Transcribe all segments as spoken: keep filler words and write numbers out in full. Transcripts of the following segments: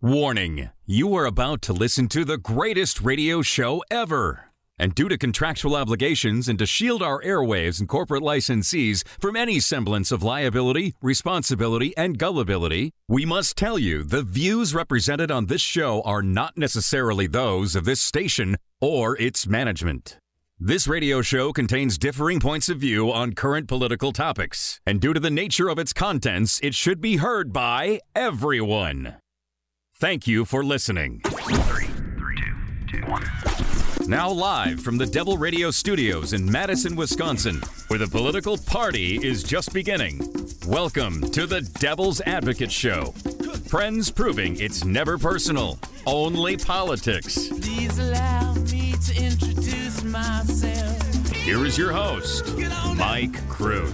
Warning, you are about to listen to the greatest radio show ever. And due to contractual obligations and to shield our airwaves and corporate licensees from any semblance of liability, responsibility, and gullibility, we must tell you the views represented on this show are not necessarily those of this station or its management. This radio show contains differing points of view on current political topics, and due to the nature of its contents, it should be heard by everyone. Thank you for listening. Three, three, two, two, one. Now live from the Devil Radio Studios in Madison, Wisconsin, where the political party is just beginning. Welcome to the Devil's Advocate Show. Friends proving it's never personal, only politics. Please allow me to introduce myself. Here is your host, Mike Crute.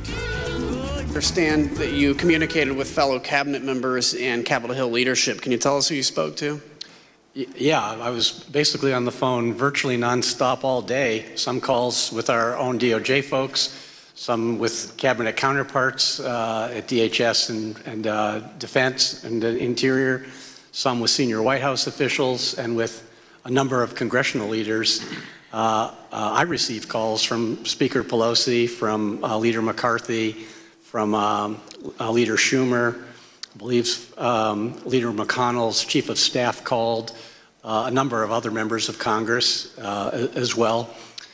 I understand that you communicated with fellow cabinet members and Capitol Hill leadership. Can you tell us who you spoke to? Yeah, I was basically on the phone virtually nonstop all day. Some calls with our own D O J folks, some with cabinet counterparts uh, at D H S and, and uh, Defense and uh, Interior, some with senior White House officials, and with a number of congressional leaders. Uh, uh, I received calls from Speaker Pelosi, from uh, Leader McCarthy, from um, uh, Leader Schumer. I believe um, Leader McConnell's chief of staff called, uh, a number of other members of Congress uh, as well.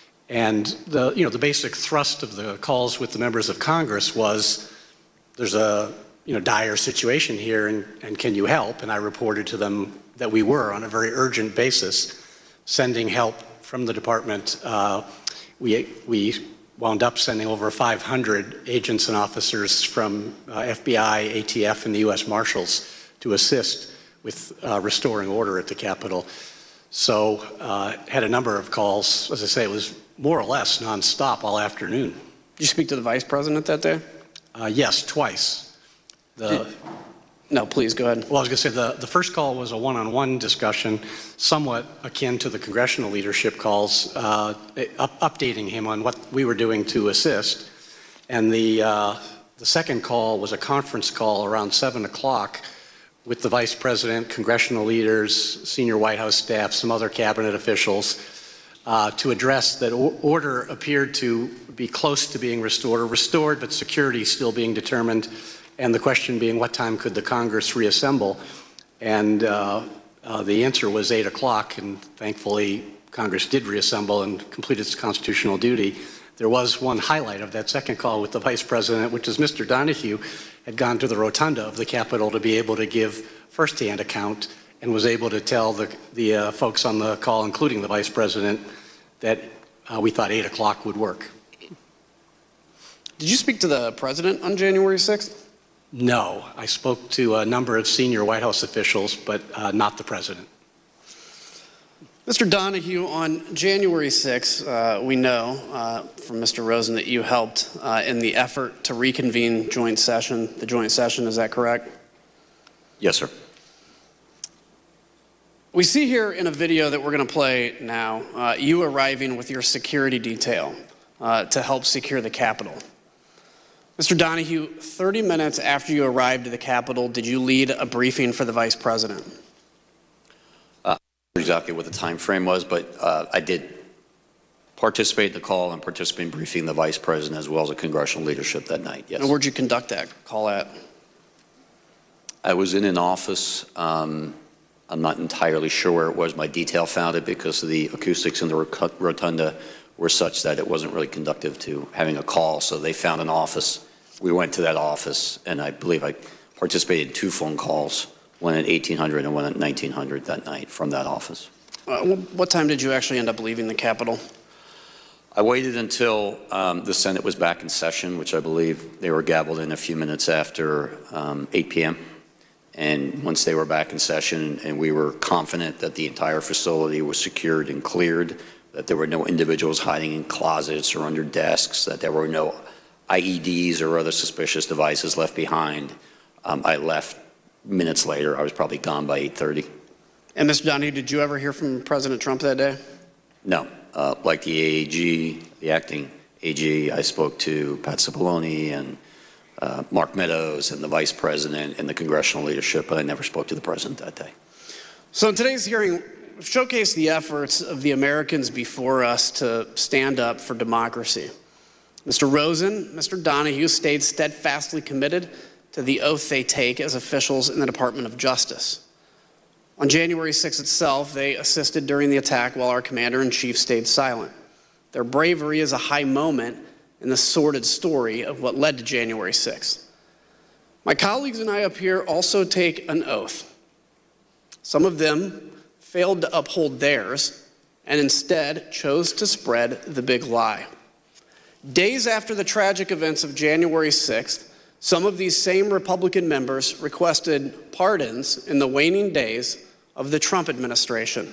And the, you know, the basic thrust of the calls with the members of Congress was, there's a you know, dire situation here, and, and can you help? And I reported to them that we were, on a very urgent basis, sending help from the department. Uh, we, we wound up sending over five hundred agents and officers from uh, F B I, A T F, and the U S Marshals to assist with uh, restoring order at the Capitol. So uh, had a number of calls. As I say, it was more or less nonstop all afternoon. Did you speak to the vice president that day? Uh, yes, twice. The, Did, no, please go ahead. well, I was going to say the, the first call was a one-on-one discussion, somewhat akin to the congressional leadership calls, uh, up, updating him on what we were doing to assist. And the, uh, the second call was a conference call around seven o'clock with the vice president, congressional leaders, senior White House staff, some other cabinet officials, uh, to address that o- order appeared to be close to being restored, or restored, but security still being determined. And the question being, what time could the Congress reassemble? And uh, uh, the answer was eight o'clock, and thankfully Congress did reassemble and complete its constitutional duty. There was one highlight of that second call with the vice president, which is Mister Donahue had gone to the rotunda of the Capitol to be able to give firsthand account, and was able to tell the, the uh, folks on the call, including the vice president, that uh, we thought eight o'clock would work. Did you speak to the president on January sixth? No, I spoke to a number of senior White House officials, but uh, not the president. Mister Donahue, on January sixth, uh, we know uh, from Mister Rosen that you helped uh, in the effort to reconvene joint session, the joint session, is that correct? Yes, sir. We see here in a video that we're going to play now, uh, you arriving with your security detail uh, to help secure the Capitol. Mister Donahue, thirty minutes after you arrived at the Capitol, did you lead a briefing for the vice president? Exactly what the time frame was, but uh, I did participate in the call and participate in briefing the vice president as well as the congressional leadership that night, yes. And where'd you conduct that call at? I was in an office. Um, I'm not entirely sure where it was. My detail found it because the acoustics in the rotunda were such that it wasn't really conducive to having a call, so they found an office. We went to that office, and I believe I participated in two phone calls, one at eighteen hundred and one at nineteen hundred that night from that office. Uh, what time did you actually end up leaving the Capitol? I waited until um, the Senate was back in session, which I believe they were gavelled in a few minutes after um, eight p.m. And once they were back in session and we were confident that the entire facility was secured and cleared, that there were no individuals hiding in closets or under desks, that there were no I E Ds or other suspicious devices left behind, um, I left minutes later. I was probably gone by eight thirty. And Mister Donahue, did you ever hear from President Trump that day? No. Uh, like the A A G, the acting A G, I spoke to Pat Cipollone and uh, Mark Meadows and the vice president and the congressional leadership, but I never spoke to the president that day. So in today's hearing, we've showcased the efforts of the Americans before us to stand up for democracy. Mister Rosen, Mister Donahue stayed steadfastly committed to the oath they take as officials in the Department of Justice. On January sixth itself, they assisted during the attack while our commander-in-chief stayed silent. Their bravery is a high moment in the sordid story of what led to January sixth. My colleagues and I up here also take an oath. Some of them failed to uphold theirs and instead chose to spread the big lie. Days after the tragic events of January sixth, some of these same Republican members requested pardons in the waning days of the Trump administration.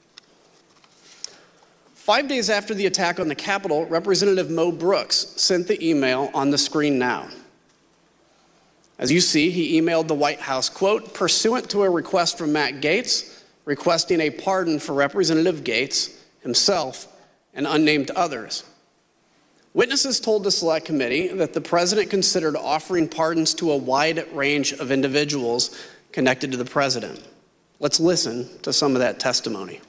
Five days after the attack on the Capitol, Representative Mo Brooks sent the email on the screen now. As you see, he emailed the White House, quote, pursuant to a request from Matt Gaetz, requesting a pardon for Representative Gaetz, himself, and unnamed others. Witnesses told the Select Committee that the president considered offering pardons to a wide range of individuals connected to the president. Let's listen to some of that testimony.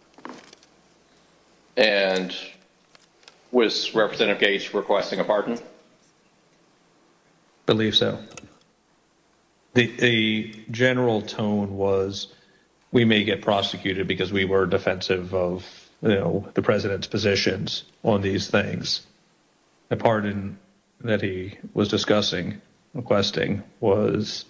And was Representative Gaetz requesting a pardon? Believe so. The, the general tone was, we may get prosecuted because we were defensive of, you know, the president's positions on these things. The pardon that he was discussing, requesting, was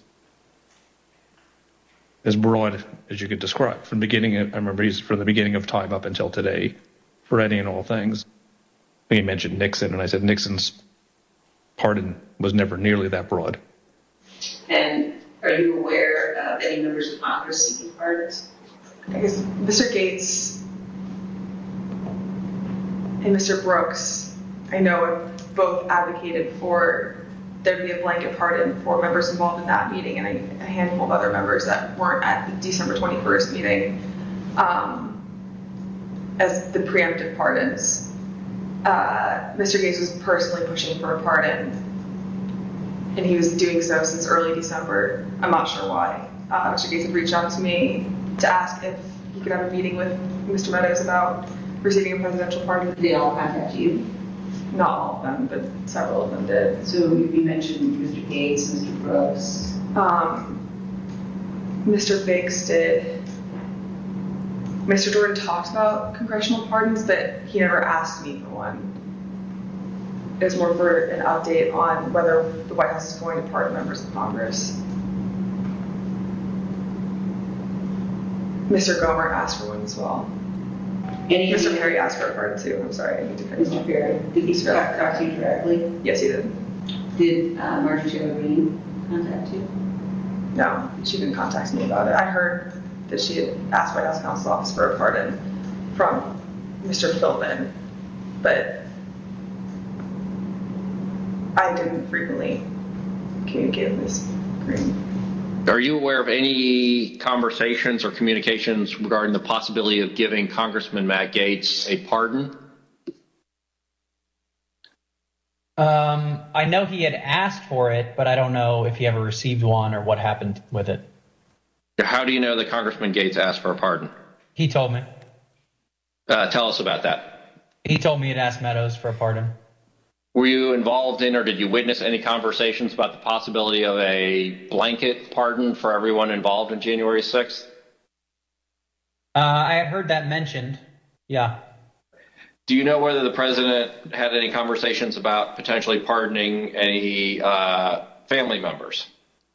as broad as you could describe. From the beginning, I remember he's from the beginning of time up until today, for any and all things. He mentioned Nixon, and I said Nixon's pardon was never nearly that broad. And are you aware of any members of Congress seeking pardons? I guess Mister Gaetz and Mister Brooks, I know, have both advocated for there to be a blanket pardon for members involved in that meeting, and a, a handful of other members that weren't at the December twenty-first meeting um, as the preemptive pardons. Uh, Mister Gaetz was personally pushing for a pardon, and he was doing so since early December. I'm not sure why. Uh, Mister Gaetz had reached out to me to ask if he could have a meeting with Mister Meadows about receiving a presidential pardon. Did they all contact you? Not all of them, but several of them did. So you mentioned Mister Gaetz, Mister Brooks. Um, Mister Biggs did. Mister Jordan talked about congressional pardons, but he never asked me for one. It was more for an update on whether the White House is going to pardon members of Congress. Mister Gomer asked for one as well. Any Mister Perry asked for a pardon too. I'm sorry, I need to finish. Mister Perry, did he talk, talk to you directly? Yes, he did. Did uh, Marjorie Taylor Greene contact you? No, she didn't contact me about it. I heard that she had asked White House Counsel's Office for a pardon from Mister Philbin, but I didn't frequently communicate with Miz Greene. Are you aware of any conversations or communications regarding the possibility of giving Congressman Matt Gaetz a pardon? Um, I know he had asked for it, but I don't know if he ever received one or what happened with it. How do you know that Congressman Gaetz asked for a pardon? He told me. Uh, tell us about that. He told me he'd asked Meadows for a pardon. Were you involved in or did you witness any conversations about the possibility of a blanket pardon for everyone involved in January sixth? Uh, I had heard that mentioned, yeah. Do you know whether the president had any conversations about potentially pardoning any uh, family members?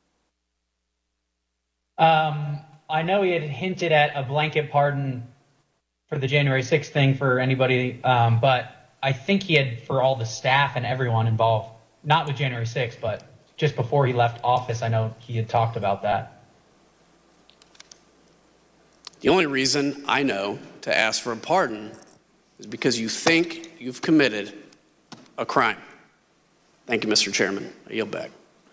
Um, I know he had hinted at a blanket pardon for the January sixth thing for anybody, um, but I think he had for all the staff and everyone involved, not with January sixth, but just before he left office, I know he had talked about that. The only reason I know to ask for a pardon is because you think you've committed a crime. Thank you, Mister Chairman. I yield back.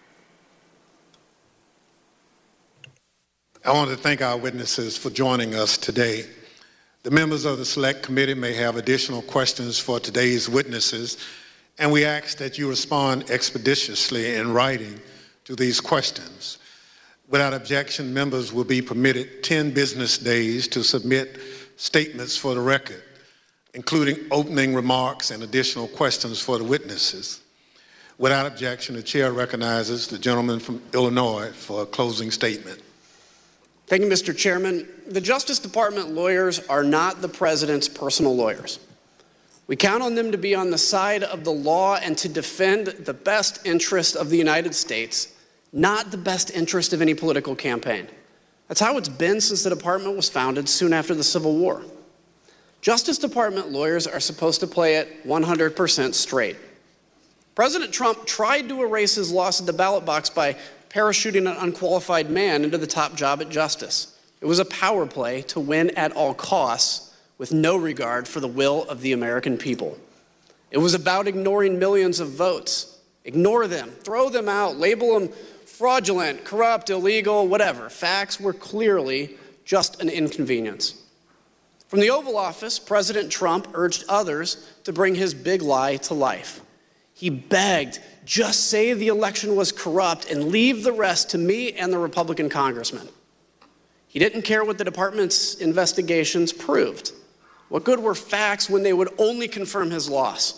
I want to thank our witnesses for joining us today. The members of the Select Committee may have additional questions for today's witnesses, and we ask that you respond expeditiously in writing to these questions. Without objection, members will be permitted ten business days to submit statements for the record, including opening remarks and additional questions for the witnesses. Without objection, the chair recognizes the gentleman from Illinois for a closing statement. Thank you, Mister Chairman. The Justice Department lawyers are not the president's personal lawyers. We count on them to be on the side of the law and to defend the best interest of the United States, not the best interest of any political campaign. That's how it's been since the department was founded soon after the Civil War. Justice Department lawyers are supposed to play it one hundred percent straight. President Trump tried to erase his loss at the ballot box by parachuting an unqualified man into the top job at Justice. It was a power play to win at all costs with no regard for the will of the American people. It was about ignoring millions of votes. Ignore them, throw them out, label them fraudulent, corrupt, illegal, whatever. Facts were clearly just an inconvenience. From the Oval Office, President Trump urged others to bring his big lie to life. He begged, just say the election was corrupt and leave the rest to me and the Republican congressman. He didn't care what the department's investigations proved. What good were facts when they would only confirm his loss?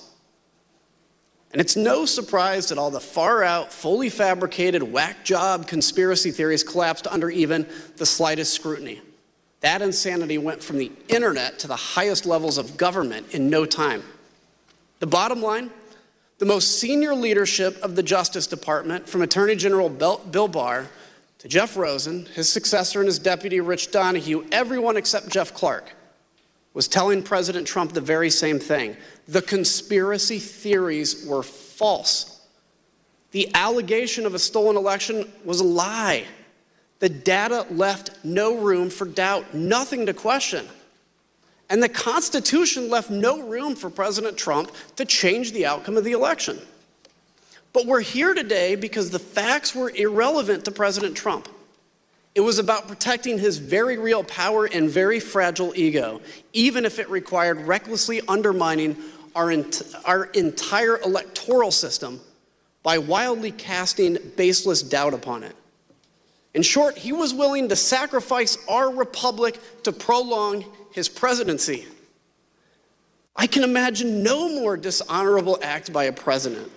And it's no surprise that all the far-out, fully fabricated, whack job conspiracy theories collapsed under even the slightest scrutiny. That insanity went from the internet to the highest levels of government in no time. The bottom line, the most senior leadership of the Justice Department, from Attorney General Bill Barr to Jeff Rosen, his successor and his deputy Rich Donahue, everyone except Jeff Clark, was telling President Trump the very same thing. The conspiracy theories were false. The allegation of a stolen election was a lie. The data left no room for doubt, nothing to question. And the Constitution left no room for President Trump to change the outcome of the election. But we're here today because the facts were irrelevant to President Trump. It was about protecting his very real power and very fragile ego, even if it required recklessly undermining our, ent- our entire electoral system by wildly casting baseless doubt upon it. In short, he was willing to sacrifice our republic to prolong his presidency. I can imagine no more dishonorable act by a president.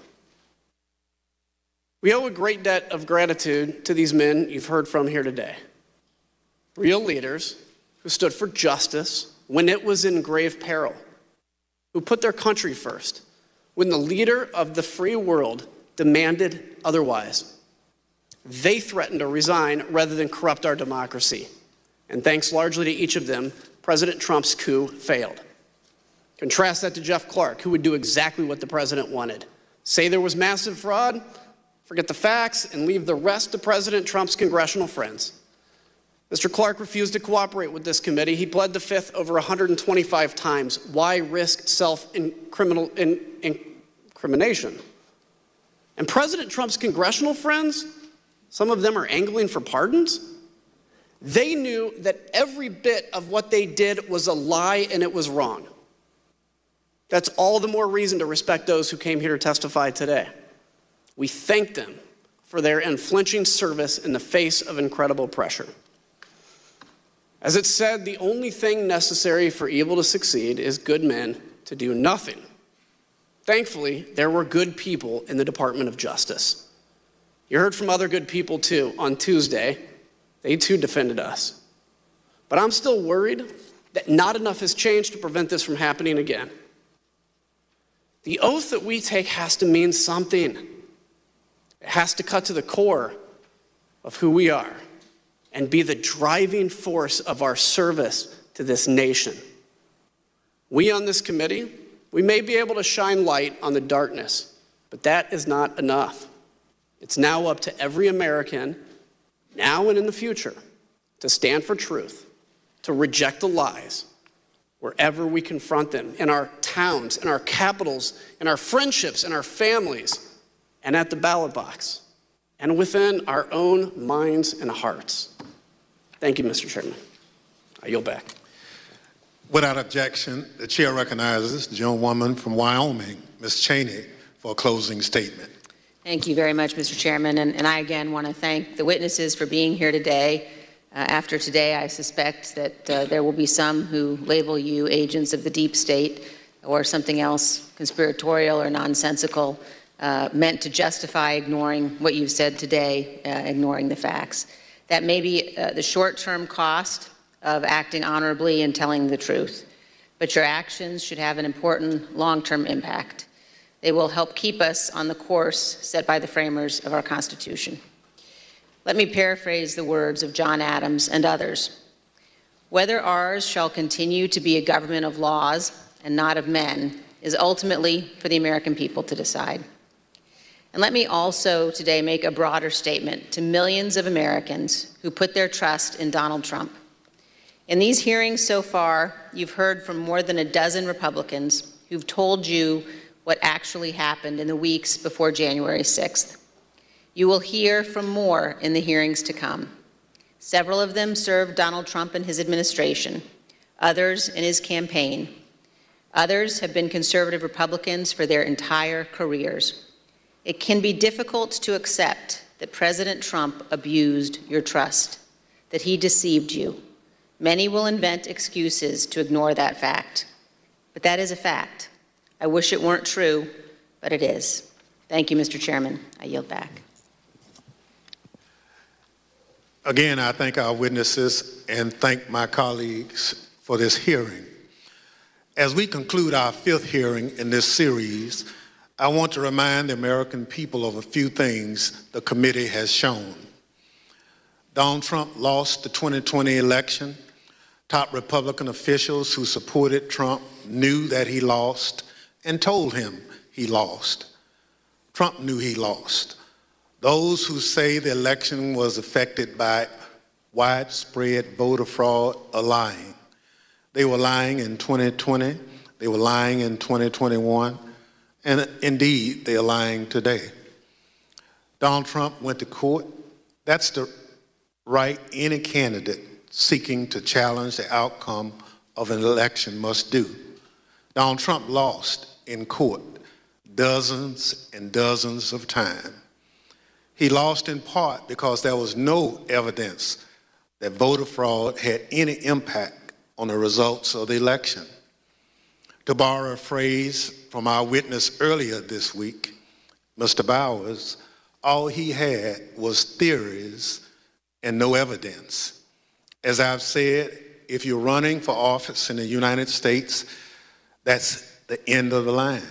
We owe a great debt of gratitude to these men you've heard from here today. Real leaders who stood for justice when it was in grave peril, who put their country first when the leader of the free world demanded otherwise. They threatened to resign rather than corrupt our democracy. And thanks largely to each of them, President Trump's coup failed. Contrast that to Jeff Clark, who would do exactly what the president wanted. Say there was massive fraud, forget the facts, and leave the rest to President Trump's congressional friends. Mister Clark refused to cooperate with this committee. He pled the fifth over one hundred twenty-five times. Why risk self-incrimination? And President Trump's congressional friends, some of them are angling for pardons. They knew that every bit of what they did was a lie and it was wrong. That's all the more reason to respect those who came here to testify today. We thank them for their unflinching service in the face of incredible pressure. As it said, the only thing necessary for evil to succeed is good men to do nothing. Thankfully, there were good people in the Department of Justice. You heard from other good people too on Tuesday. They too defended us. But I'm still worried that not enough has changed to prevent this from happening again. The oath that we take has to mean something. It has to cut to the core of who we are and be the driving force of our service to this nation. We on this committee, we may be able to shine light on the darkness, but that is not enough. It's now up to every American, now and in the future, to stand for truth, to reject the lies wherever we confront them, in our towns, in our capitals, in our friendships, in our families, and at the ballot box, and within our own minds and hearts. Thank you, Mister Chairman. I yield back. Without objection, the chair recognizes the gentlewoman from Wyoming, Miz Cheney, for a closing statement. Thank you very much, Mister Chairman. And, and I again want to thank the witnesses for being here today. Uh, after today, I suspect that uh, there will be some who label you agents of the deep state or something else conspiratorial or nonsensical, uh, meant to justify ignoring what you've said today, uh, ignoring the facts. That may be uh, the short-term cost of acting honorably and telling the truth, but your actions should have an important long-term impact. They will help keep us on the course set by the framers of our Constitution. Let me paraphrase the words of John Adams and others. Whether ours shall continue to be a government of laws and not of men is ultimately for the American people to decide. And let me also today make a broader statement to millions of Americans who put their trust in Donald Trump. In these hearings so far, you've heard from more than a dozen Republicans who've told you what actually happened in the weeks before January sixth. You will hear from more in the hearings to come. Several of them served Donald Trump and his administration, others in his campaign. Others have been conservative Republicans for their entire careers. It can be difficult to accept that President Trump abused your trust, that he deceived you. Many will invent excuses to ignore that fact. But that is a fact. I wish it weren't true, but it is. Thank you, Mister Chairman. I yield back. Again, I thank our witnesses and thank my colleagues for this hearing. As we conclude our fifth hearing in this series, I want to remind the American people of a few things the committee has shown. Donald Trump lost the twenty twenty election. Top Republican officials who supported Trump knew that he lost and told him he lost. Trump knew he lost. Those who say the election was affected by widespread voter fraud are lying. They were lying in twenty twenty, they were lying in twenty twenty-one, and indeed, they are lying today. Donald Trump went to court. That's the right any candidate seeking to challenge the outcome of an election must do. Donald Trump lost in court dozens and dozens of times. He lost in part because there was no evidence that voter fraud had any impact on the results of the election. To borrow a phrase from our witness earlier this week, Mister Bowers, all he had was theories and no evidence. As I've said, if you're running for office in the United States, that's the end of the line.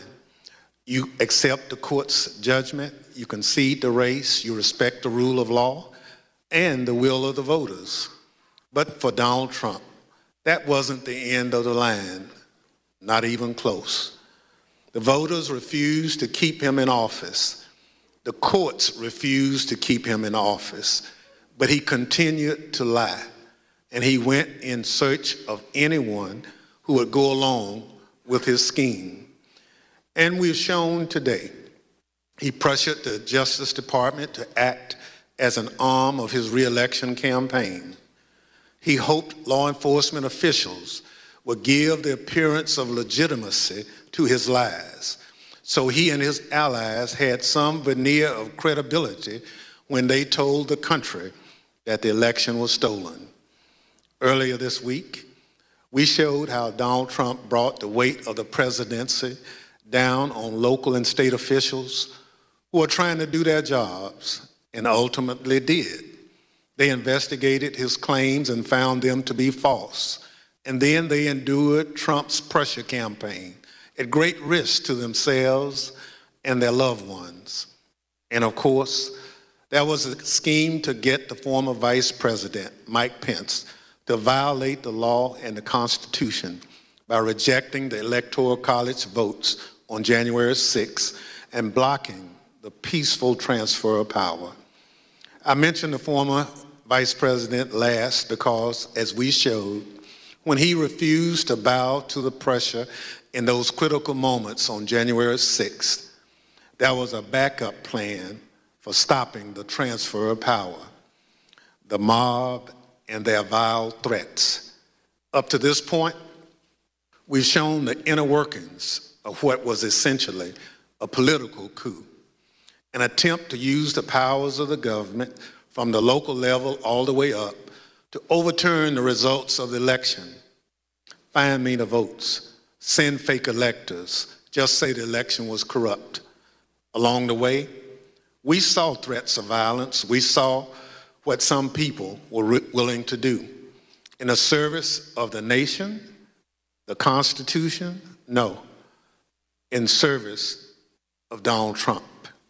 You accept the court's judgment, you concede the race, you respect the rule of law and the will of the voters. But for Donald Trump, that wasn't the end of the line, not even close. The voters refused to keep him in office. The courts refused to keep him in office, but he continued to lie. And he went in search of anyone who would go along with his scheme. And we've shown today, he pressured the Justice Department to act as an arm of his re-election campaign. He hoped law enforcement officials would give the appearance of legitimacy to his lies, so he and his allies had some veneer of credibility when they told the country that the election was stolen. Earlier this week, we showed how Donald Trump brought the weight of the presidency down on local and state officials who are trying to do their jobs and ultimately did. They investigated his claims and found them to be false. And then they endured Trump's pressure campaign at great risk to themselves and their loved ones. And of course, there was a scheme to get the former Vice President, Mike Pence, to violate the law and the Constitution by rejecting the Electoral College votes on January sixth and blocking the peaceful transfer of power. I mentioned the former Vice President last because, as we showed, when he refused to bow to the pressure in those critical moments on January sixth, there was a backup plan for stopping the transfer of power. The mob and their vile threats. Up to this point, we've shown the inner workings of what was essentially a political coup. an attempt to use the powers of the government from the local level all the way up to overturn the results of the election. Find me the votes, send fake electors, just say the election was corrupt. Along the way, we saw threats of violence. We saw what some people were willing to do. In the service of the nation, the Constitution? No. In service of Donald Trump.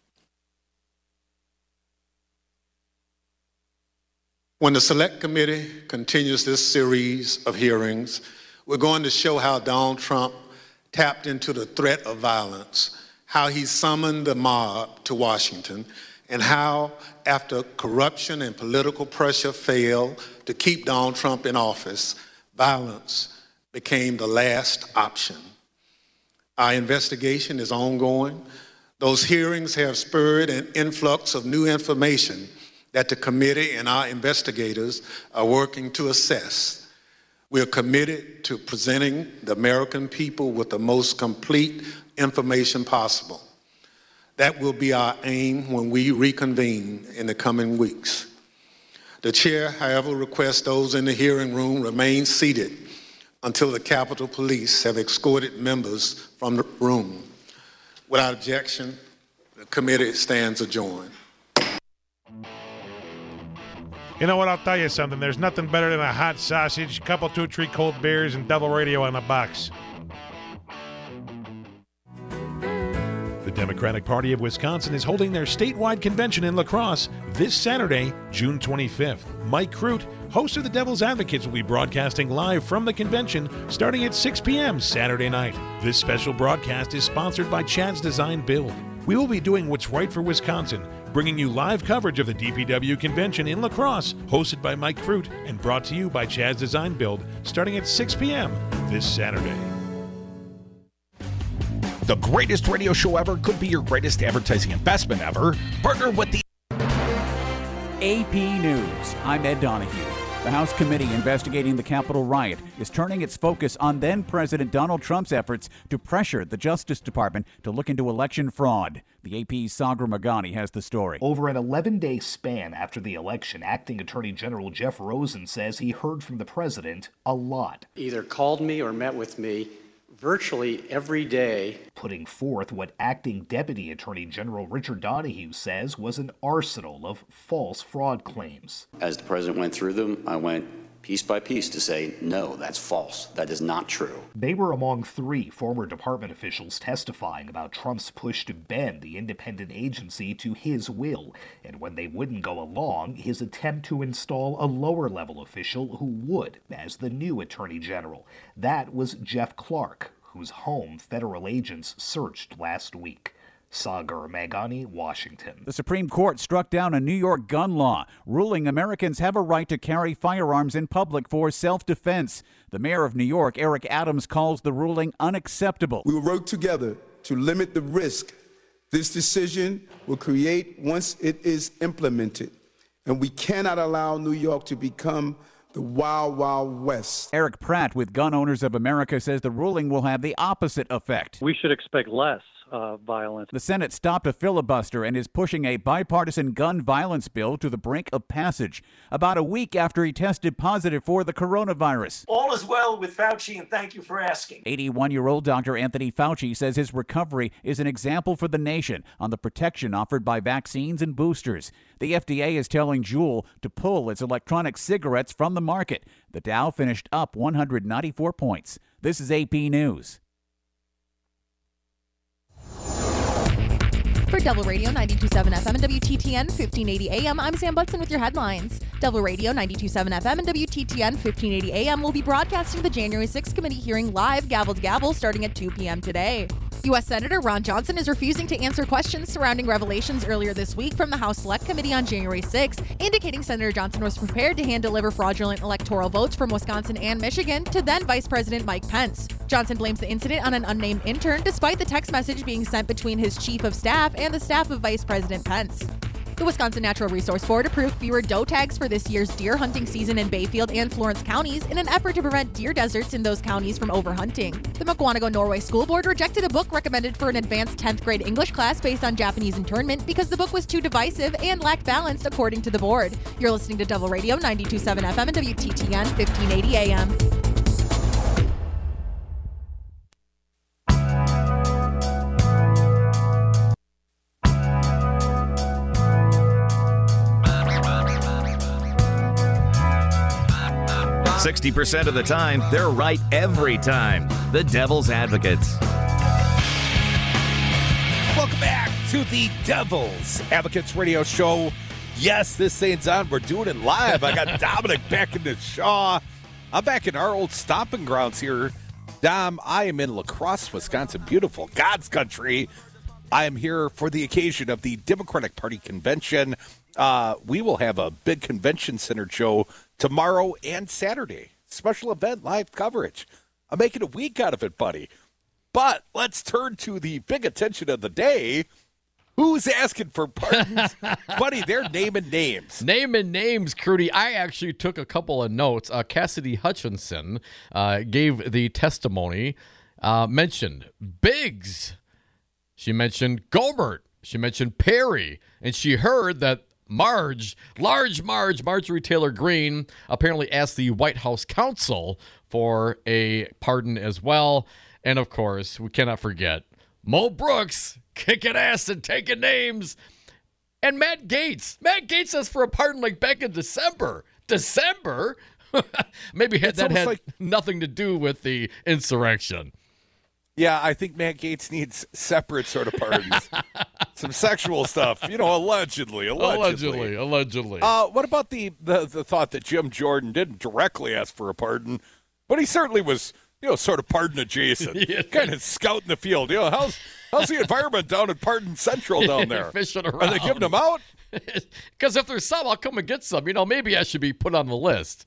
When the Select Committee continues this series of hearings, we're going to show how Donald Trump tapped into the threat of violence, how he summoned the mob to Washington, and how, after corruption and political pressure failed to keep Donald Trump in office, violence became the last option. Our investigation is ongoing. Those hearings have spurred an influx of new information that the committee and our investigators are working to assess. We are committed to presenting the American people with the most complete information possible. That will be our aim when we reconvene in the coming weeks. The chair, however, requests those in the hearing room remain seated until the Capitol Police have escorted members from the room. Without objection, the committee stands adjourned. You know what, I'll tell you something. There's nothing better than a hot sausage, couple two, three cold beers, and Devil Radio on the box. The Democratic Party of Wisconsin is holding their statewide convention in La Crosse this Saturday, June twenty-fifth. Mike Crute, host of the Devil's Advocates, will be broadcasting live from the convention starting at six p.m. Saturday night. This special broadcast is sponsored by Chad's Design Build. We will be doing what's right for Wisconsin, bringing you live coverage of the D P W convention in La Crosse, hosted by Mike Crute and brought to you by Chad's Design Build, starting at six p.m. this Saturday. The greatest radio show ever could be your greatest advertising investment ever. Partner with the A P News. I'm Ed Donahue. The House committee investigating the Capitol riot is turning its focus on then-President Donald Trump's efforts to pressure the Justice Department to look into election fraud. The A P's Sagar Magani has the story. Over an eleven-day span after the election, Acting Attorney General Jeff Rosen says he heard from the president a lot. Either called me or met with me virtually every day. Putting forth what Acting Deputy Attorney General Richard Donahue says was an arsenal of false fraud claims. As the president went through them, I went piece by piece to say, no, that's false. That is not true. They were among three former department officials testifying about Trump's push to bend the independent agency to his will, and when they wouldn't go along, his attempt to install a lower-level official who would, as the new Attorney General. That was Jeff Clark, whose home federal agents searched last week. Sagar Magani, Washington. The Supreme Court struck down a New York gun law, ruling Americans have a right to carry firearms in public for self-defense. The mayor of New York, Eric Adams, calls the ruling unacceptable. We will work together to limit the risk this decision will create once it is implemented, and we cannot allow New York to become the Wild Wild West. Eric Pratt with Gun Owners of America says the ruling will have the opposite effect. We should expect less uh, violence. The Senate stopped a filibuster and is pushing a bipartisan gun violence bill to the brink of passage, about a week after he tested positive for the coronavirus. All is well with Fauci, and thank you for asking. eighty-one-year-old Doctor Anthony Fauci says his recovery is an example for the nation on the protection offered by vaccines and boosters. The F D A is telling Juul to pull its electronic cigarettes from the market. The Dow finished up one hundred ninety-four points. This is A P News. For Devil Radio ninety-two point seven F M and W T T N fifteen eighty A M, I'm Sam Butson with your headlines. Devil Radio ninety-two point seven F M and W T T N fifteen eighty A M will be broadcasting the January sixth committee hearing live, gavel to gavel, starting at two p.m. today. U S Senator Ron Johnson is refusing to answer questions surrounding revelations earlier this week from the House Select Committee on January sixth, indicating Senator Johnson was prepared to hand-deliver fraudulent electoral votes from Wisconsin and Michigan to then Vice President Mike Pence. Johnson blames the incident on an unnamed intern, despite the text message being sent between his chief of staff and the staff of Vice President Pence. The Wisconsin Natural Resource Board approved fewer doe tags for this year's deer hunting season in Bayfield and Florence counties in an effort to prevent deer deserts in those counties from overhunting. The Mukwonago Norway School Board rejected a book recommended for an advanced tenth grade English class based on Japanese internment because the book was too divisive and lacked balance, according to the board. You're listening to Devil Radio ninety-two point seven F M and W T T N fifteen eighty A M. sixty percent of the time, they're right every time. The Devil's Advocates. Welcome back to the Devil's Advocates Radio Show. Yes, this thing's on. We're doing it live. I got Dominic back in the Shaw. I'm back in our old stomping grounds here. Dom, I am in La Crosse, Wisconsin. Beautiful God's country. I am here for the occasion of the Democratic Party convention. Uh, we will have a big convention center show tomorrow and Saturday. Special event, live coverage. I'm making a week out of it, buddy. But let's turn to the big attention of the day. Who's asking for pardons? Buddy, they're naming names. Naming names, Crudy. I actually took a couple of notes. Uh, Cassidy Hutchinson uh, gave the testimony, uh, mentioned Biggs. She mentioned Gohmert. She mentioned Perry. And she heard that Marge, large Marge, Marjorie Taylor Greene, apparently asked the White House counsel for a pardon as well. And, of course, we cannot forget Mo Brooks kicking ass and taking names. And Matt Gaetz. Matt Gaetz asked for a pardon like back in December. December? Maybe had, that had like, nothing to do with the insurrection. Yeah, I think Matt Gaetz needs separate sort of pardons. Some sexual stuff, you know, allegedly. Allegedly. Allegedly. Allegedly. Uh, what about the, the, the thought that Jim Jordan didn't directly ask for a pardon, but he certainly was, you know, sort of pardon adjacent, yeah. Kind of scouting the field. You know, how's how's the environment down at Pardon Central down there? Fishing around. Are they giving them out? Because if there's some, I'll come and get some. You know, maybe I should be put on the list.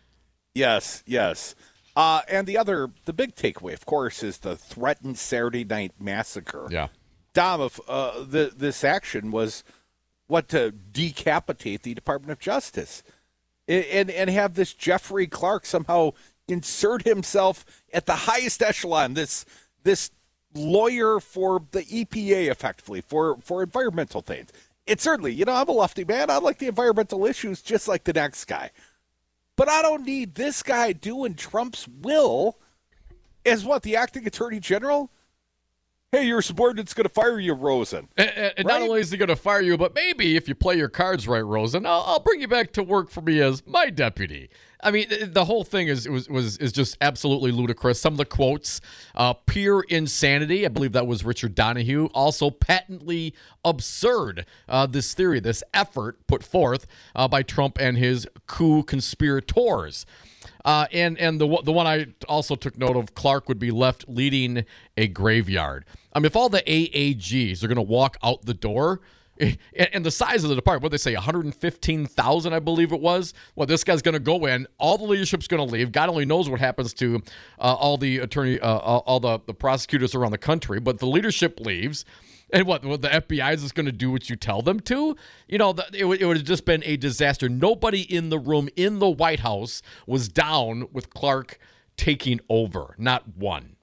Yes, yes. Uh, and the other, the big takeaway, of course, is the threatened Saturday night massacre. Yeah. Dom, of uh, the, this action was what, to decapitate the Department of Justice and, and, and have this Jeffrey Clark somehow insert himself at the highest echelon, this this lawyer for the E P A, effectively, for, for environmental things. It's certainly, you know, I'm a lefty man. I like the environmental issues just like the next guy. But I don't need this guy doing Trump's will as what, the acting attorney general? Hey, your subordinate's going to fire you, Rosen. And, and right? Not only is he going to fire you, but maybe if you play your cards right, Rosen, I'll, I'll bring you back to work for me as my deputy. I mean, the whole thing is was was is just absolutely ludicrous. Some of the quotes, uh, pure insanity. I believe that was Richard Donahue. Also patently absurd. Uh, this theory, this effort put forth uh, by Trump and his coup conspirators. Uh, and and the the one I also took note of, Clark would be left leading a graveyard. I mean, if all the A A Gs are going to walk out the door, and, and the size of the department, what they say, one hundred fifteen thousand, I believe it was. Well, this guy's going to go in. All the leadership's going to leave. God only knows what happens to uh, all the attorney, uh, all the, the prosecutors around the country. But the leadership leaves. And what, what the F B I is just going to do what you tell them to? You know, the, it, it would have just been a disaster. Nobody in the room in the White House was down with Clark taking over. Not one.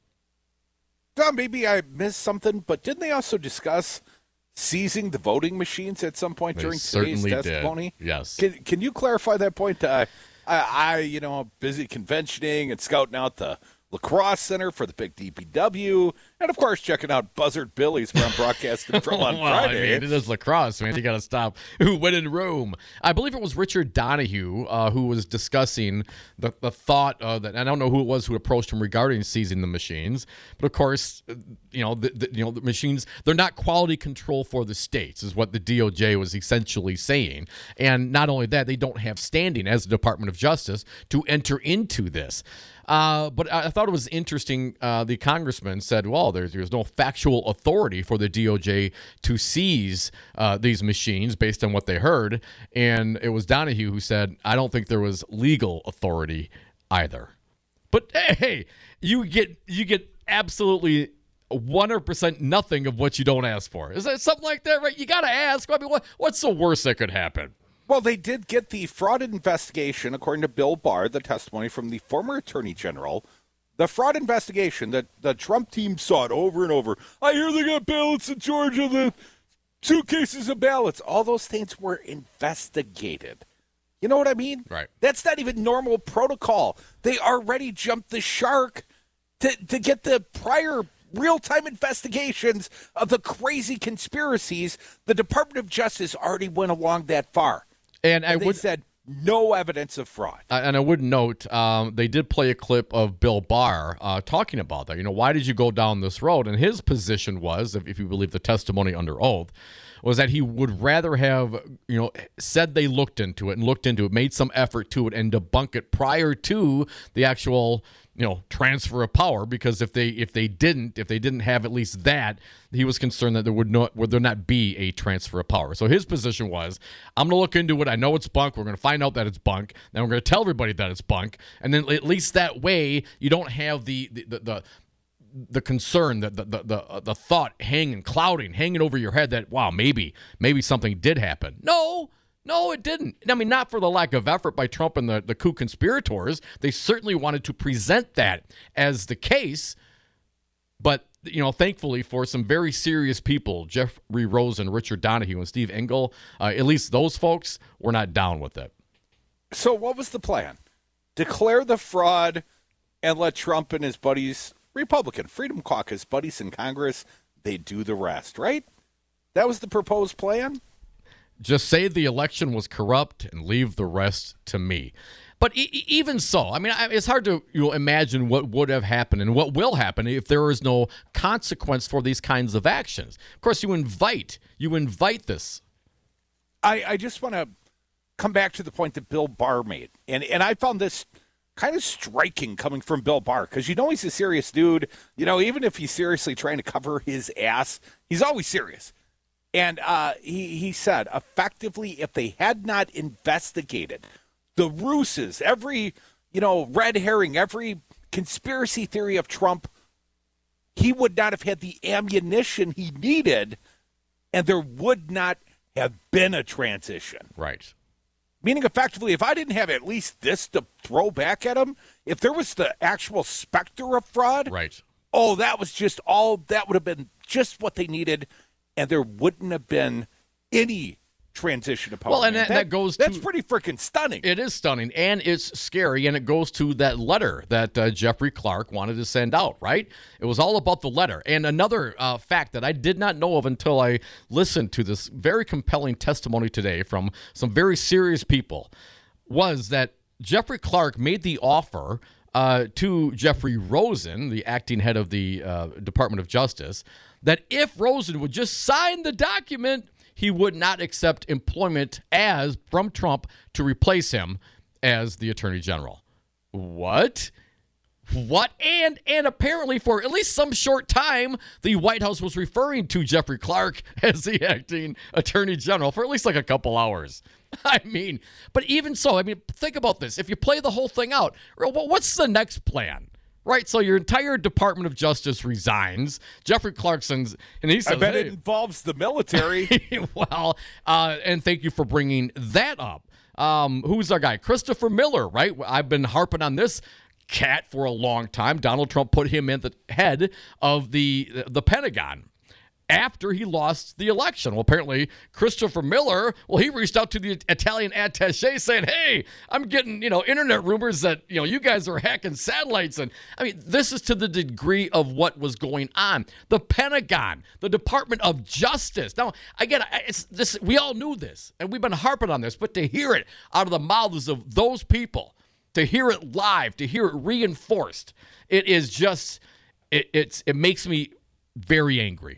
Tom, maybe I missed something, but didn't they also discuss seizing the voting machines at some point They during today's testimony? Did. Yes. Can, can you clarify that point? Uh, I, I, you know, busy conventioning and scouting out the La Crosse Center for the big D P W, and of course checking out Buzzard Billy's where I'm broadcasting from on well, Friday. I mean, it is La Crosse, man. You got to stop. Who went in Rome? I believe it was Richard Donahue uh, who was discussing the, the thought uh, that, I don't know who it was who approached him regarding seizing the machines, but of course, you know, the, the, you know, the machines, they're not quality control for the states, is what the D O J was essentially saying. And not only that, they don't have standing as the Department of Justice to enter into this. Uh, but I thought it was interesting. Uh, the congressman said, well, there's, there's no factual authority for the D O J to seize uh, these machines based on what they heard. And it was Donahue who said, I don't think there was legal authority either. But hey, you get you get absolutely one hundred percent nothing of what you don't ask for. Is that something like that, right? You got to ask. I mean, what, what's the worst that could happen? Well, they did get the fraud investigation, according to Bill Barr, the testimony from the former attorney general. The fraud investigation that the Trump team sought over and over. I hear they got ballots in Georgia, the suitcases of ballots. All those things were investigated. You know what I mean? Right. That's not even normal protocol. They already jumped the shark to, to get the prior real-time investigations of the crazy conspiracies. The Department of Justice already went along that far. And, and I they would said no evidence of fraud. And I would note, um, they did play a clip of Bill Barr uh, talking about that. You know, why did you go down this road? And his position was, if, if you believe the testimony under oath, was that he would rather have, you know, said they looked into it and looked into it, made some effort to it and debunk it prior to the actual, you know, transfer of power. Because if they if they didn't, if they didn't have at least that, he was concerned that there would not would there not be a transfer of power. So his position was, I'm going to look into it. I know it's bunk. We're going to find out that it's bunk. Then we're going to tell everybody that it's bunk. And then at least that way you don't have the the the, the the concern, the the the the, the thought hanging, clouding, hanging over your head that, wow, maybe maybe something did happen. No, no, it didn't. I mean, not for the lack of effort by Trump and the, the coup conspirators. They certainly wanted to present that as the case. But, you know, thankfully for some very serious people, Jeffrey Rosen, Richard Donahue, and Steve Engel, uh, at least those folks were not down with it. So what was the plan? Declare the fraud and let Trump and his buddies, Republican Freedom Caucus buddies in Congress, they do the rest, right? That was the proposed plan? Just say the election was corrupt and leave the rest to me. But e- even so, I mean, it's hard to you know, imagine what would have happened and what will happen if there is no consequence for these kinds of actions. Of course, you invite, you invite this. I, I just want to come back to the point that Bill Barr made. And, and I found this kind of striking coming from Bill Barr, because you know he's a serious dude. You know, even if he's seriously trying to cover his ass, he's always serious. And uh, he, he said, effectively, if they had not investigated the ruses, every, you know, red herring, every conspiracy theory of Trump, he would not have had the ammunition he needed, and there would not have been a transition. Right. Meaning, effectively, if I didn't have at least this to throw back at him, if there was the actual specter of fraud, right? Oh, that was just all, that would have been just what they needed, and there wouldn't have been any transition of power. Well, and that, that, that goes that's to... pretty freaking stunning. It is stunning, and it's scary, and it goes to that letter that uh, Jeffrey Clark wanted to send out, right? It was all about the letter. And another uh, fact that I did not know of until I listened to this very compelling testimony today from some very serious people was that Jeffrey Clark made the offer uh, to Jeffrey Rosen, the acting head of the uh, Department of Justice, that if Rosen would just sign the document, he would not accept employment as from Trump to replace him as the Attorney General. What? What? And and apparently for at least some short time, the White House was referring to Jeffrey Clark as the acting Attorney General for at least like a couple hours. I mean, but even so, I mean, think about this. If you play the whole thing out, what's the next plan? Right, so your entire Department of Justice resigns. Jeffrey Clarkson's, and he says, I bet hey, it involves the military. well, uh, and thank you for bringing that up. Um, who's our guy? Christopher Miller, right? I've been harping on this cat for a long time. Donald Trump put him in the head of the the Pentagon after he lost the election. Well, apparently, Christopher Miller, well, he reached out to the Italian attaché saying, hey, I'm getting, you know, internet rumors that, you know, you guys are hacking satellites. And I mean, this is to the degree of what was going on. The Pentagon, the Department of Justice. Now, again, it's this, we all knew this, and we've been harping on this, but to hear it out of the mouths of those people, to hear it live, to hear it reinforced, it is just, it, it's, it makes me very angry.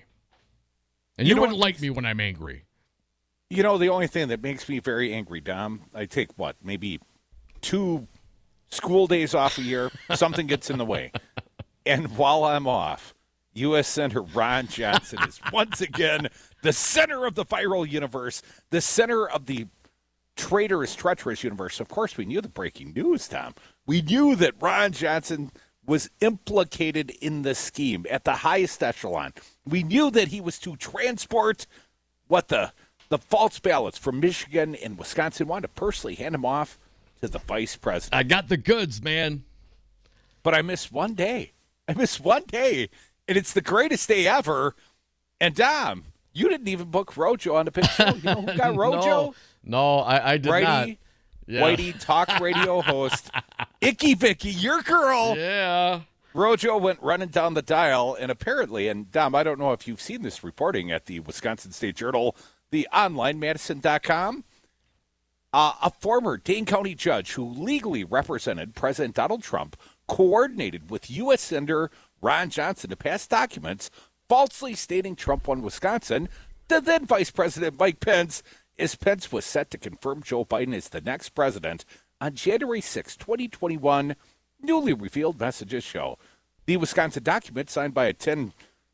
And you, you wouldn't like me when I'm angry. You know, the only thing that makes me very angry, Dom, I take, what, maybe two school days off a year, something gets in the way. And while I'm off, U S Senator Ron Johnson is once again the center of the viral universe, the center of the traitorous, treacherous universe. Of course, we knew the breaking news, Tom. We knew that Ron Johnson was implicated in the scheme at the highest echelon. We knew that he was to transport what the the false ballots from Michigan and Wisconsin, wanted to personally hand them off to the vice president. I got the goods, man. But I missed one day. I missed one day, and it's the greatest day ever. And Dom, you didn't even book Rojo on the Pick Show. You know who got Rojo? no, no, I, I did Righty, not. Yeah. Whitey, talk radio host, Icky Vicky, your girl. Yeah. Rojo went running down the dial, and apparently, and Dom, I don't know if you've seen this reporting at the Wisconsin State Journal, the online, Madison dot com, uh, a former Dane County judge who legally represented President Donald Trump coordinated with U S Senator Ron Johnson to pass documents falsely stating Trump won Wisconsin to then Vice President Mike Pence, as Pence was set to confirm Joe Biden as the next president on January sixth, twenty twenty-one. Newly revealed messages show the Wisconsin document signed by a ten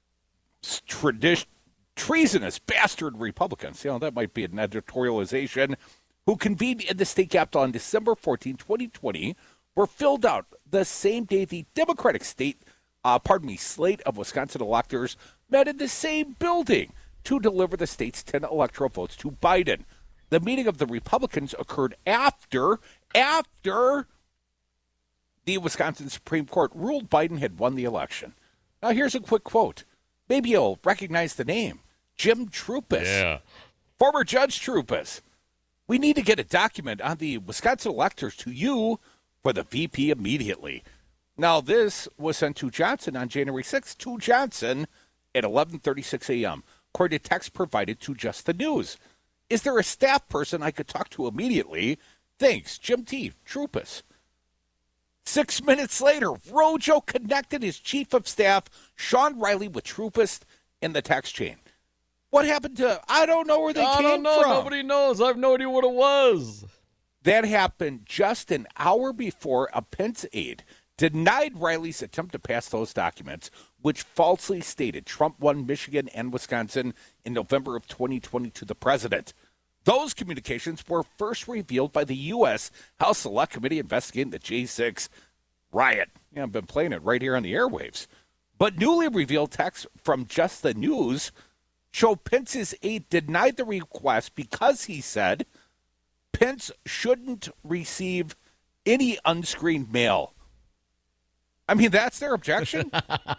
tradi- treasonous bastard Republicans, you know, that might be an editorialization, who convened in the state capitol on December fourteenth, twenty twenty, were filled out the same day the Democratic state, uh, pardon me, slate of Wisconsin electors met in the same building to deliver the state's ten electoral votes to Biden. The meeting of the Republicans occurred after, after the Wisconsin Supreme Court ruled Biden had won the election. Now, here's a quick quote. Maybe you'll recognize the name. Jim Troupis. Yeah. Former Judge Troupis. We need to get a document on the Wisconsin electors to you for the V P immediately. Now, this was sent to Johnson on January sixth, to Johnson at eleven thirty-six a.m., according to text provided to Just the News. Is there a staff person I could talk to immediately? Thanks, Jim T. Troupis. Six minutes later, Rojo connected his chief of staff, Sean Riley, with Troupis in the text chain. What happened to, I don't know where they I came don't know. from. Nobody knows. I have no idea what it was. That happened just an hour before a Pence aide denied Riley's attempt to pass those documents, which falsely stated Trump won Michigan and Wisconsin in November of twenty twenty to the president. Those communications were first revealed by the U S House Select Committee investigating the J six riot. Yeah, I've been playing it right here on the airwaves. But newly revealed texts from Just the News show Pence's aide denied the request because he said Pence shouldn't receive any unscreened mail. I mean, that's their objection?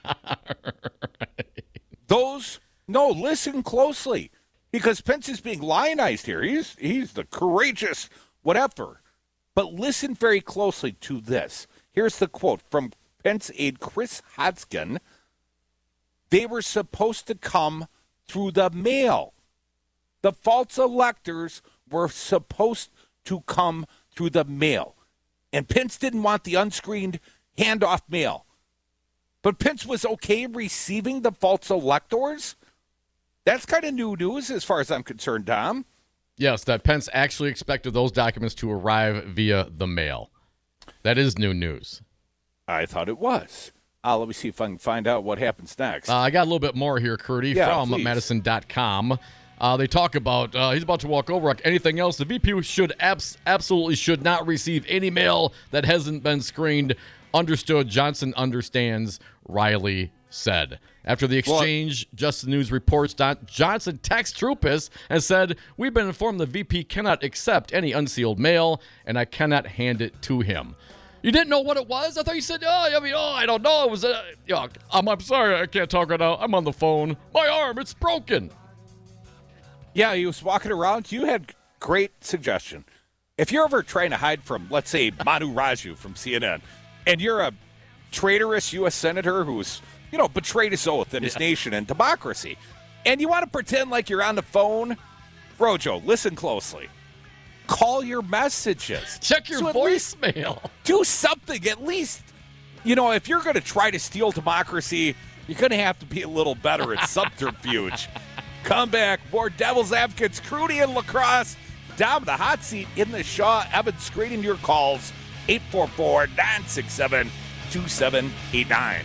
Those, no, listen closely. Because Pence is being lionized here. He's he's the courageous whatever. But listen very closely to this. Here's the quote from Pence aide Chris Hodgkin. They were supposed to come through the mail. The false electors were supposed to come through the mail. And Pence didn't want the unscreened handoff mail. But Pence was okay receiving the false electors? That's kind of new news as far as I'm concerned, Dom. Yes, that Pence actually expected those documents to arrive via the mail. That is new news. I thought it was. Uh, let me see if I can find out what happens next. Uh, I got a little bit more here, Curdy, yeah, from please. Madison dot com. Uh, they talk about, uh, he's about to walk over. Like anything else, the V P should abs- absolutely should not receive any mail that hasn't been screened. Understood. Johnson understands, Riley said. After the exchange, well, Just the News reports Don Johnson texted Troupis and said, we've been informed the V P cannot accept any unsealed mail, and I cannot hand it to him. You didn't know what it was? I thought you said, oh, I mean, oh, I don't know. It was, uh, you know, I'm, I'm sorry, I can't talk right now. I'm on the phone. My arm, it's broken. Yeah, he was walking around. You had great suggestion. If you're ever trying to hide from, let's say, Manu Raju from C N N, and you're a traitorous U S senator who's, you know, betrayed his oath and his yeah. nation and democracy, and you want to pretend like you're on the phone, Rojo, listen closely. Call your messages. Check your so voicemail. Do something. At least, you know, if you're going to try to steal democracy, you're going to have to be a little better at subterfuge. Come back. More Devil's Advocates, Crudy and Lacrosse. Down the hot seat in the Shaw. Evan screening your calls. eight four four, nine six seven, two seven eight nine.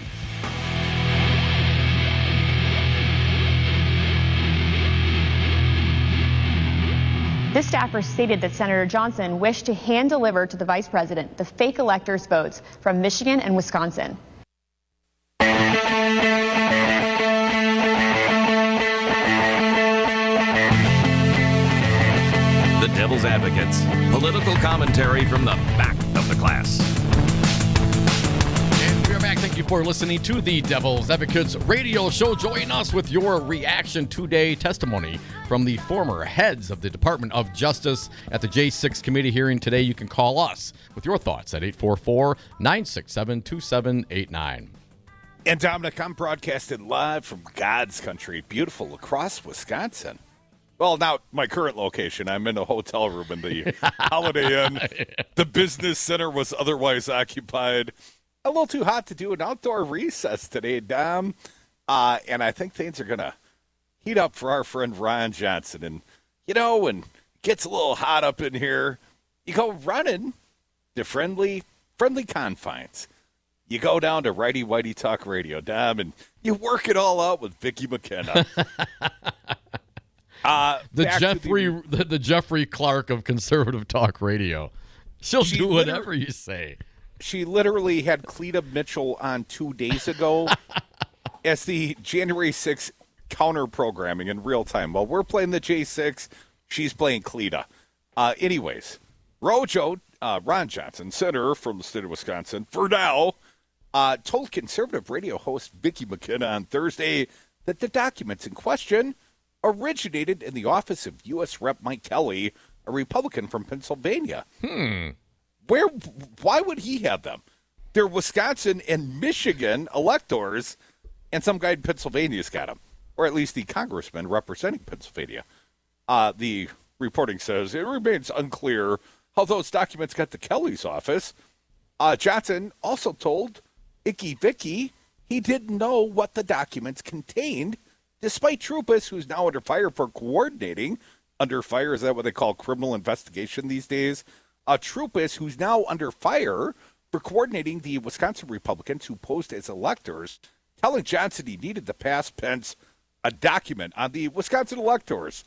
This staffer stated that Senator Johnson wished to hand deliver to the vice president the fake electors' votes from Michigan and Wisconsin. The Devil's Advocates, political commentary from the back of the class. And we are back. Thank you for listening to the Devil's Advocates radio show. Join us with your reaction today testimony from the former heads of the Department of Justice at the J six committee hearing today. You can call us with your thoughts at eight four four, nine six seven, two seven eight nine. And Dominic, I'm broadcasting live from God's country, beautiful La Crosse, Wisconsin. Well, not my current location. I'm in a hotel room in the Holiday Inn. The business center was otherwise occupied. A little too hot to do an outdoor recess today, Dom. Uh, and I think things are going to heat up for our friend Ron Johnson. And, you know, when it gets a little hot up in here, you go running to friendly, friendly confines. You go down to Righty Whitey Talk Radio, Dom, and you work it all out with Vicki McKenna. Uh, the Jeffrey the, the, the Jeffrey Clark of conservative talk radio. She'll she do whatever you say. She literally had Cleta Mitchell on two days ago as the January sixth counter programming in real time. While we're playing the J six, she's playing Cleta. Uh, anyways, Rojo, uh, Ron Johnson, senator from the state of Wisconsin, for now, uh, told conservative radio host Vicki McKenna on Thursday that the documents in question originated in the office of U S Rep Mike Kelly, a Republican from Pennsylvania. Hmm. Where? Why would he have them? They're Wisconsin and Michigan electors, and some guy in Pennsylvania's got them, or at least the congressman representing Pennsylvania. Uh, the reporting says it remains unclear how those documents got to Kelly's office. Uh, Johnson also told Icky Vicky he didn't know what the documents contained, despite Troupis, who's now under fire for coordinating, under fire, is that what they call criminal investigation these days? Uh, Troupis, who's now under fire for coordinating the Wisconsin Republicans who posed as electors, telling Johnson he needed to pass Pence a document on the Wisconsin electors.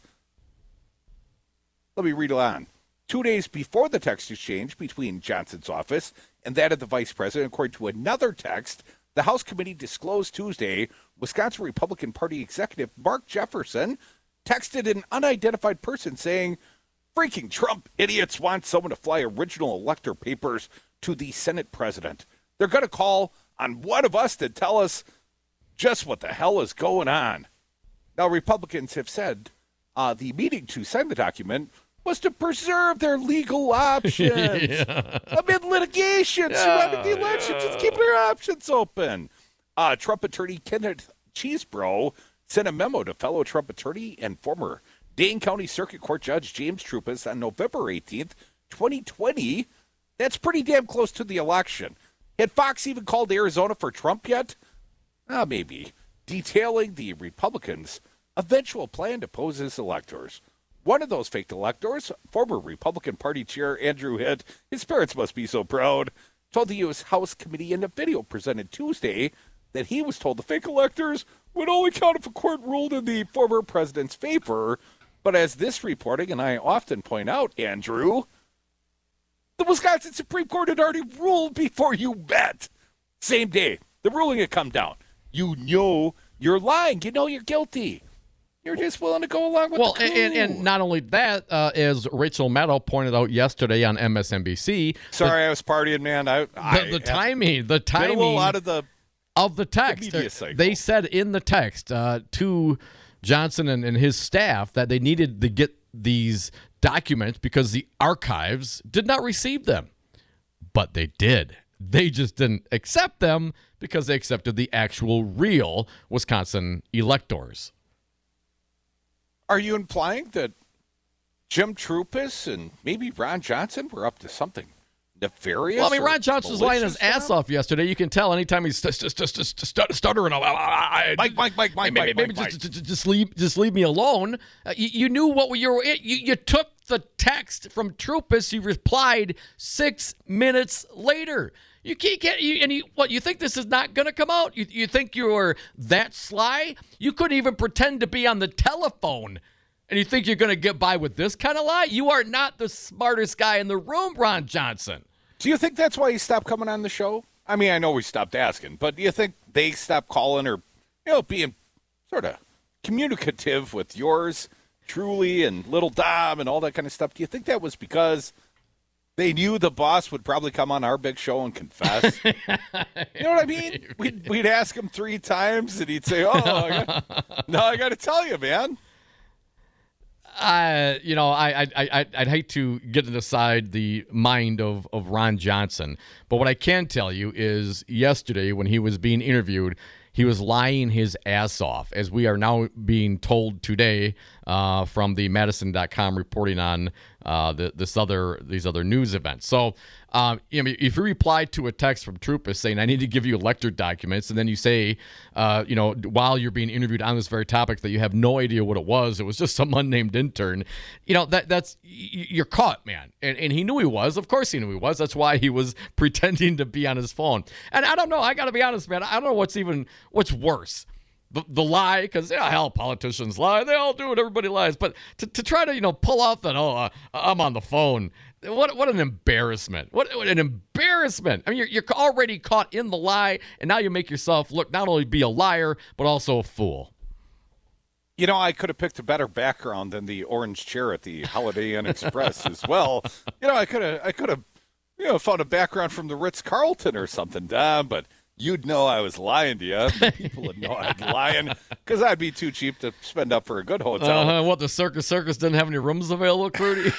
Let me read on. Two days before the text exchange between Johnson's office and that of the vice president, according to another text, the House committee disclosed Tuesday Wisconsin Republican Party executive Mark Jefferson texted an unidentified person saying, "Freaking Trump idiots want someone to fly original elector papers to the Senate president. They're going to call on one of us to tell us just what the hell is going on." Now, Republicans have said uh, the meeting to sign the document was to preserve their legal options yeah. amid litigation yeah, surrounding the election, yeah. just keeping their options open. Uh, Trump attorney Kenneth Chesebro sent a memo to fellow Trump attorney and former Dane County Circuit Court Judge James Troupis on November eighteenth, twenty twenty. That's pretty damn close to the election. Had Fox even called Arizona for Trump yet? Uh, maybe. Detailing the Republicans' eventual plan to pose as electors. One of those fake electors, former Republican Party Chair Andrew Hitt, his parents must be so proud, told the U S House Committee in a video presented Tuesday that he was told the fake electors would only count if a court ruled in the former president's favor. But as this reporting, and I often point out, Andrew, the Wisconsin Supreme Court had already ruled before you bet. Same day, the ruling had come down. You know you're lying. You know you're guilty. You're just willing to go along with well, the coup. and, and not only that, uh, as Rachel Maddow pointed out yesterday on M S N B C. Sorry, the, I was partying, man. I, I the, the timing, the timing a little out of the of the text. The media cycle. They said in the text uh, to Johnson and, and his staff that they needed to get these documents because the archives did not receive them. But they did. They just didn't accept them because they accepted the actual real Wisconsin electors. Are you implying that Jim Troupis and maybe Ron Johnson were up to something nefarious? Well, I mean, Ron Johnson was lying his ass off yesterday. You can tell anytime he's st- st- st- st- st- stuttering. Mike, Mike, Mike, Mike, maybe, Mike, maybe Mike, just, Mike. just, just leave, just leave me alone. Uh, you, you knew what you were. You, you took the text from Troupis. You replied six minutes later. You can't get you, and you, what you think this is not going to come out? You, you think you're that sly? You couldn't even pretend to be on the telephone, and you think you're going to get by with this kind of lie? You are not the smartest guy in the room, Ron Johnson. Do you think that's why he stopped coming on the show? I mean, I know we stopped asking, but do you think they stopped calling or, you know, being sort of communicative with yours truly and Little Dom and all that kind of stuff, do you think that was because they knew the boss would probably come on our big show and confess? You know what I mean? We'd, we'd ask him three times, and he'd say, oh, I got, no, I got to tell you, man. Uh, you know, I, I, I, I'd hate to get inside the mind of, of Ron Johnson, but what I can tell you is yesterday when he was being interviewed, he was lying his ass off, as we are now being told today uh, from the Madison dot com reporting on uh, the, this other these other news events. So, um, you know, if you reply to a text from Troopas saying, "I need to give you elector documents," and then you say, uh, you know, while you're being interviewed on this very topic, that you have no idea what it was, it was just some unnamed intern, you know, that that's you're caught, man. And and he knew he was. Of course, he knew he was. That's why he was pretending to be on his phone. And I don't know. I got to be honest, man. I don't know what's even what's worse. The, the lie, because, you know, hell, politicians lie. They all do it. Everybody lies. But to, to try to, you know, pull off that, oh, uh, I'm on the phone. What what an embarrassment. What, what an embarrassment. I mean, you're, you're already caught in the lie, and now you make yourself look not only be a liar, but also a fool. You know, I could have picked a better background than the orange chair at the Holiday Inn Express as well. You know, I could have, I could have, you know, found a background from the Ritz-Carlton or something, Dom, but you'd know I was lying to you. People would know I'd lying because I'd be too cheap to spend up for a good hotel. Uh, what, the Circus Circus didn't have any rooms available, Crudy?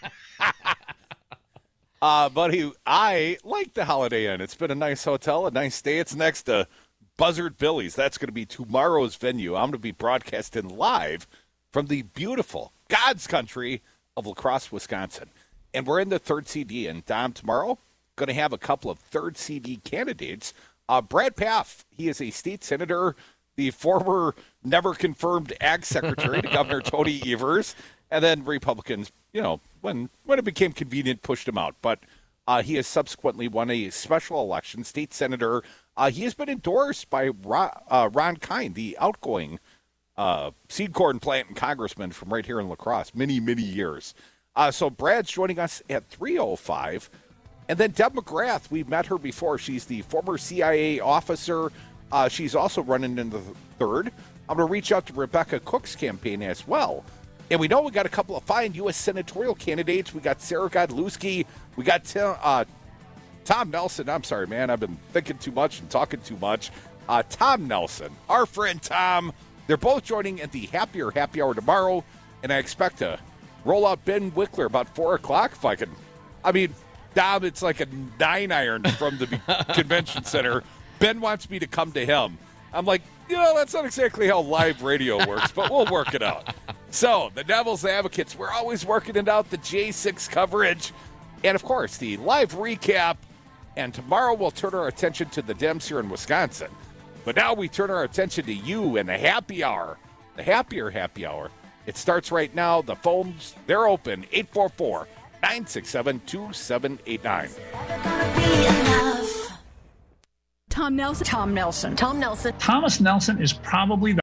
uh, buddy, I like the Holiday Inn. It's been a nice hotel, a nice stay. It's next to Buzzard Billy's. That's going to be tomorrow's venue. I'm going to be broadcasting live from the beautiful God's country of La Crosse, Wisconsin. And we're in the third C D. And Dom, tomorrow, going to have a couple of third C D candidates. Uh, Brad Pfaff, he is a state senator, the former never-confirmed ag secretary to Governor Tony Evers, and then Republicans, you know, when when it became convenient, pushed him out. But uh, he has subsequently won a special election, state senator. Uh, he has been endorsed by Ron, uh, Ron Kind, the outgoing uh, seed corn plant and congressman from right here in La Crosse, many, many years. Uh, so Brad's joining us at three oh five. And then Deb McGrath, we've met her before. She's the former C I A officer. Uh, she's also running in the third. I'm going to reach out to Rebecca Cook's campaign as well. And we know we got a couple of fine U S senatorial candidates. We got Sarah Godlewski. We got Tim, uh, Tom Nelson. I'm sorry, man. I've been thinking too much and talking too much. Uh, Tom Nelson, our friend Tom. They're both joining at the Happier Happy Hour tomorrow. And I expect to roll out Ben Wickler about four o'clock if I can. I mean, Dom, it's like a nine iron from the convention center. Ben wants me to come to him. I'm like, you know, that's not exactly how live radio works, but we'll work it out. So, the Devil's Advocates, we're always working it out, the J six coverage, and, of course, the live recap. And tomorrow we'll turn our attention to the Dems here in Wisconsin. But now we turn our attention to you and the happy hour, the Happier Happy Hour. It starts right now. The phones, they're open, eight four four, nine six seven, two seven eight nine. Tom Nelson. Tom Nelson. Tom Nelson. Thomas Nelson is probably the